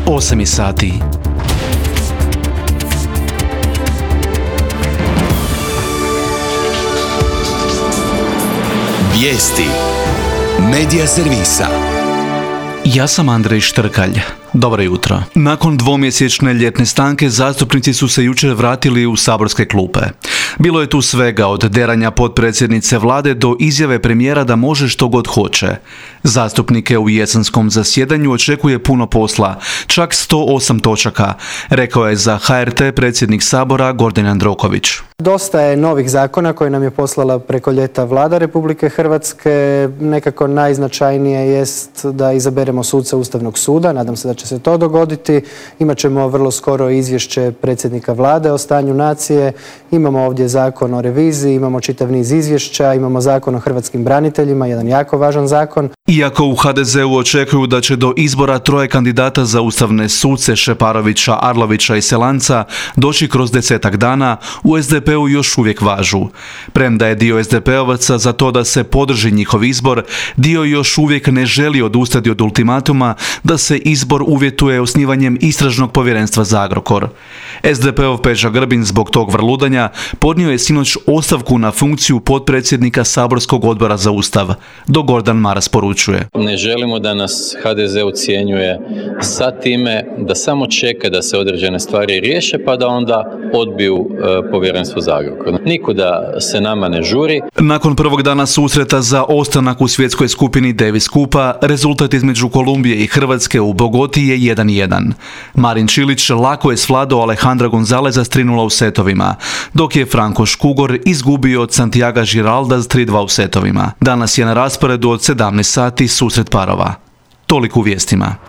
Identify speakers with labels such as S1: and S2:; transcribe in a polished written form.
S1: 8 sati.
S2: Vijesti Medija servisa.
S1: Ja sam Andrej Štrkalj. Dobro jutro. Nakon dvomjesečne ljetne stanke zastupnici su se jučer vratili u saborske klupe. Bilo je tu svega od deranja potpredsjednice vlade do izjave premijera da može što god hoće. Zastupnike u jesenskom zasjedanju očekuje puno posla, čak 108 točaka, rekao je za HRT predsjednik Sabora Gordan Jandroković.
S3: Dosta je novih zakona koje nam je poslala preko ljeta Vlada Republike Hrvatske. Nekako najznačajnije jest da izaberemo suca Ustavnog suda. Nadam se da će se to dogoditi. Imaćemo vrlo skoro izvješće predsjednika Vlade o stanju nacije. Imamo ovdje zakon o reviziji, imamo čitav niz izvješća, imamo zakon o hrvatskim braniteljima, jedan jako važan zakon.
S1: Iako u HDZ-u očekuju da će do izbora troje kandidata za ustavne suce Šeparovića, Arlovića i Selanca doći kroz 10 dana, u SDP-u još uvijek važu. Premda je dio SDP-ovaca za to da se podrži njihov izbor, dio još uvijek ne želi odustati od ultimatuma da se izbor uvjetuje osnivanjem istražnog povjerenstva za Agrokor. SDP-ov Peđa Grbin zbog tog vrludanja podnio je sinoć ostavku na funkciju potpredsjednika saborskog odbora za Ustav, dok Gordan Maras poručuje.
S4: Ne želimo da nas HDZ ucjenjuje sa time da samo čeka da se određene stvari riješe pa da onda odbiju povjerenstvo za Agrokor. Nikuda se nama ne žuri.
S1: Nakon prvog dana susreta za ostanak u svjetskoj skupini Davis Cupa, rezultat između Kolumbije i Hrvatske u Bogoti je 1:1. Marin Čilić lako je svladao Alejandra Gonzaleza s 3:0 u setovima, dok je Franko Škugor izgubio od Santiaga Giralda s 3:2 u setovima. Danas je na rasporedu od 17 sati susret parova. Toliko u vijestima.